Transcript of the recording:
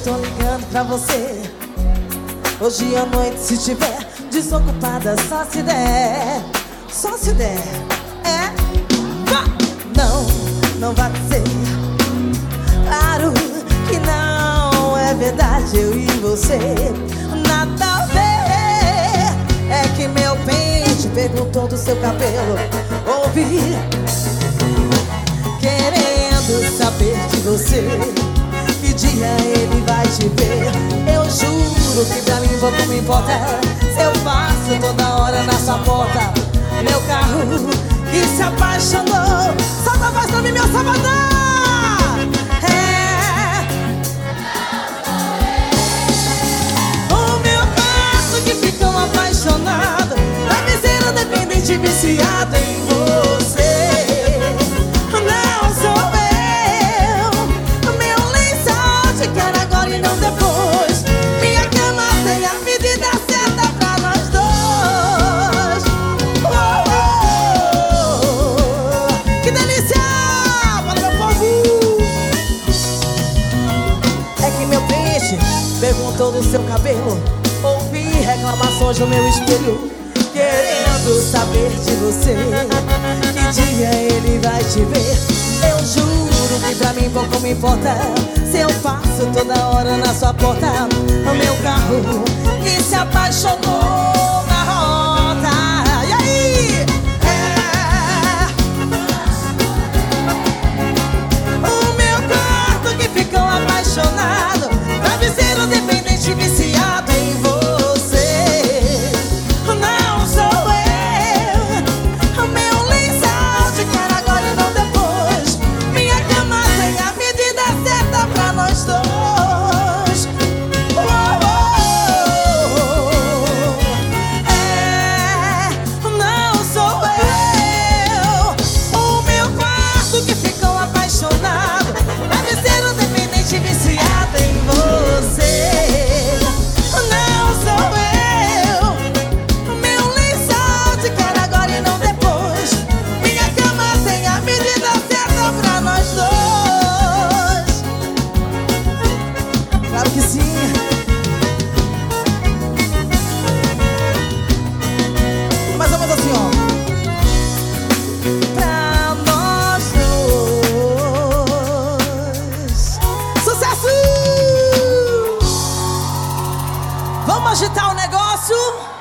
tô ligando pra você hoje à noite, se tiver desocupada, só se der. Só se der. É? Vá! Não, não vai ser. Claro que não é verdade, eu e você nada a ver. É que meu pente perguntou do seu cabelo. Ouvi, querendo saber de você, que dia ele vai te ver. Eu juro que pra mim pouco me importa se eu passo toda hora na sua porta. Meu carro que se apaixonou, solta a voz pra mim, meu Salvador. É o meu quarto que ficou apaixonado, travesseiro dependente viciado em você. Não sou eu, meu lençol te quero agora e não depois. Minha cama tem a medida certa pra nós dois. Que delícia! Para meu povo! É que meu peixe perguntou do seu cabelo. Ouvi reclamações no meu espelho, querendo saber de você, que dia ele vai te ver. Eu juro que pra mim pouco me importa se eu passo toda hora na sua porta. O meu carro que se apaixonou na rota. E aí? O meu quarto que ficou apaixonado, travesseiro dependente viciado em você. Não sou eu, meu lençol te quero agora e não depois. Minha cama tem a medida certa pra nós dois. Não sou eu, o meu quarto que ficou apaixonado, travesseiro dependente viciado em você. Não sou eu, meu lençol te quero agora e não depois. Minha cama tem a medida certa pra nós dois. Claro que sim. Mais ou menos assim, ó. Pra nós dois. Sucesso! Vamos agitar o negócio?